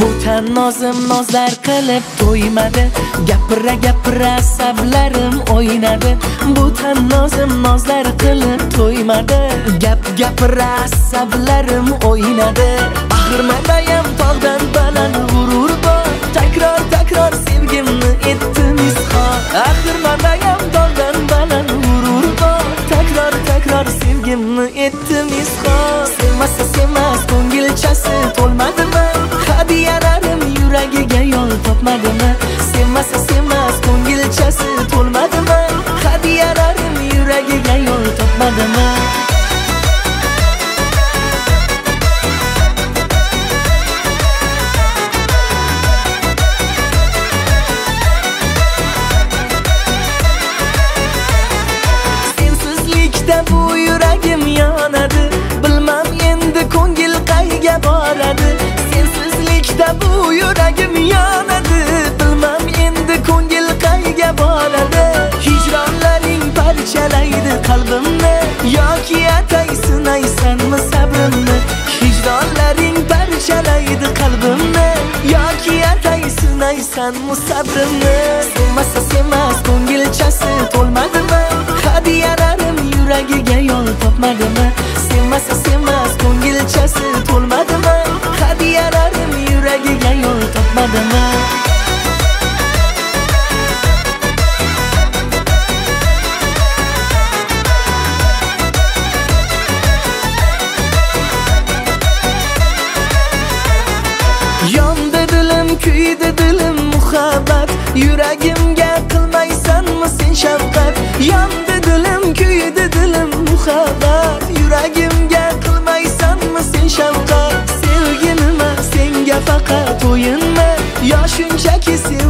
Bu tan nozim nozlar qilib to'ymadi, gapira sablarim o'ynadi. Bu tan nozim nozlar qilib to'ymadi, gapira sablarim o'ynadi. Axir mandayam tog'dan baland g'urur bor, takror sevgimni etdim izhor. Axir mandayam tog'dan baland g'urur bor, takror sevgimni etdim izhor. Sevmasa sevmas ko'ngilchasi to'lmadimi? Hadiyalarim yuragiga yo'l topmadimi? Sevmasa sevmas ko'ngilchasi to'lmadimi? Hadiyalarim yuragiga yo'l topmadimi? Sensizlikda bu yuragim yonadi, bilmam endi ko'ngil qayga boradi. Sensizlikda bu yuragim yonadi, bilmam endi ko'ngil qayga boradi. Hijronlaring parchalaydi qalbimni, yoki atay sinaysanmi sabrimni? Hijronlaring parchalaydi qalbimni, yoki atay sinaysanmi sabrimni? Sevmasa sevmas ko'ngilchasi to'lmadimi? Hadiyalarim yuragiga yo'l topmadimi? Sevmasa sevmas ko'ngilchasi to'lmadimi? Hadiyalarim yuragiga yo'l topmadimi? Yondi dilim, kuydi dilim muhabbat, yuragimga qilmaysanmi sen shafqat? Yondi dilim, kuydi dilim muhabbat, yuragimga qilmaysanmi sen shafqat? Sevgi nima, senga faqat o'yinmi? Yo shunchaki